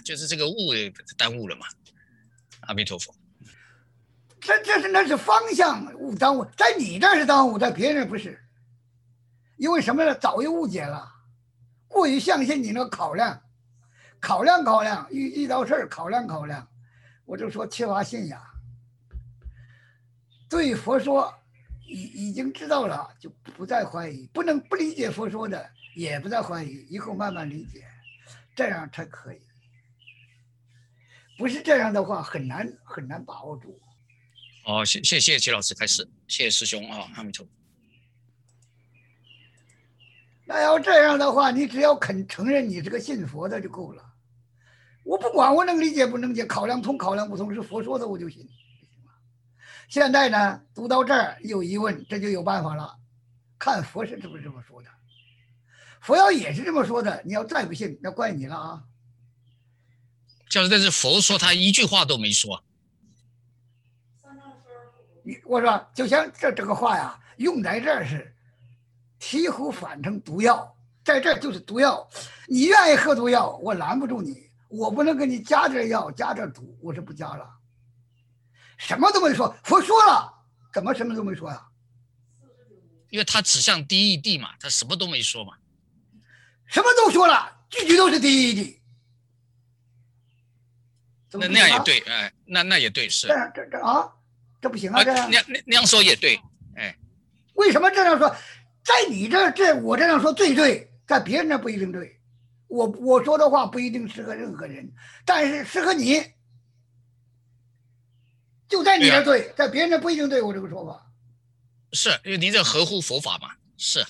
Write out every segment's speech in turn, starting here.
就是这个误耽误了嘛。阿弥陀佛。 那是方向误耽误，在你这是耽误，在别人不是。因为什么呢？早有误解了，过于相信你那个考量，遇到事儿考量，我就说缺乏信仰。对佛说已经知道了，就不再怀疑，不理解佛说的也不再怀疑，以后慢慢理解，这样才可以。不是这样的话，很难把握住。 哦，谢谢齐老师开始，谢谢师兄啊，阿弥陀佛。 那要这样的话，你只要肯承认你是个信佛的就够了。我不管我能理解不能理解，考量通考量不通，是佛说的我就信。现在呢，读到这儿有疑问，这就有办法了，看佛是不是这么说的。佛要也是这么说的，你要再不信，那怪你了啊。 教授，但是佛说他一句话都没说。 我说，就像这个话呀，用在这儿是醍醐反成毒药，在这儿就是毒药。你愿意喝毒药，我拦不住你，我不能给你加点药，加点毒，我是不加了。什么都没说，佛说了，怎么什么都没说呀？ 因为他指向第一义谛嘛，他什么都没说嘛。 什么都说了，句句都是第一义谛。 那样也对，哎，那也对，是。 这啊，这不行啊，这样那样说也对，哎。 为什么这样说？在你我这样说最对，在别人那不一定对。我说的话不一定适合任何人，但是适合你，就在你这对，在别人那不一定对我这个说法。 是因为您这合乎佛法嘛？是。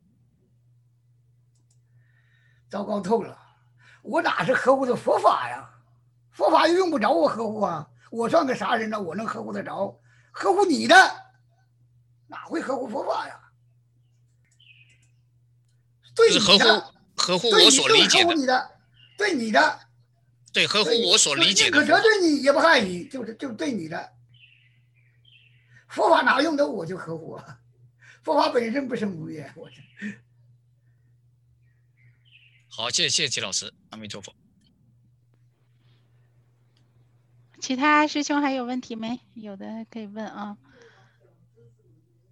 糟糕透了，我哪是合乎的佛法呀？佛法又用不着我呵护啊！我算个啥人呢？我能呵护得着？呵护你的，哪会合乎佛法呀？对你的， 合乎我所理解的，对你的， 对合乎我所理解的， 宁可得罪你也不害你，就是对你的。佛法哪用得我就合乎啊？佛法本身不生不灭，我这。 好，谢谢齐老师，阿弥陀佛。 其他师兄还有问题没？有的可以问啊。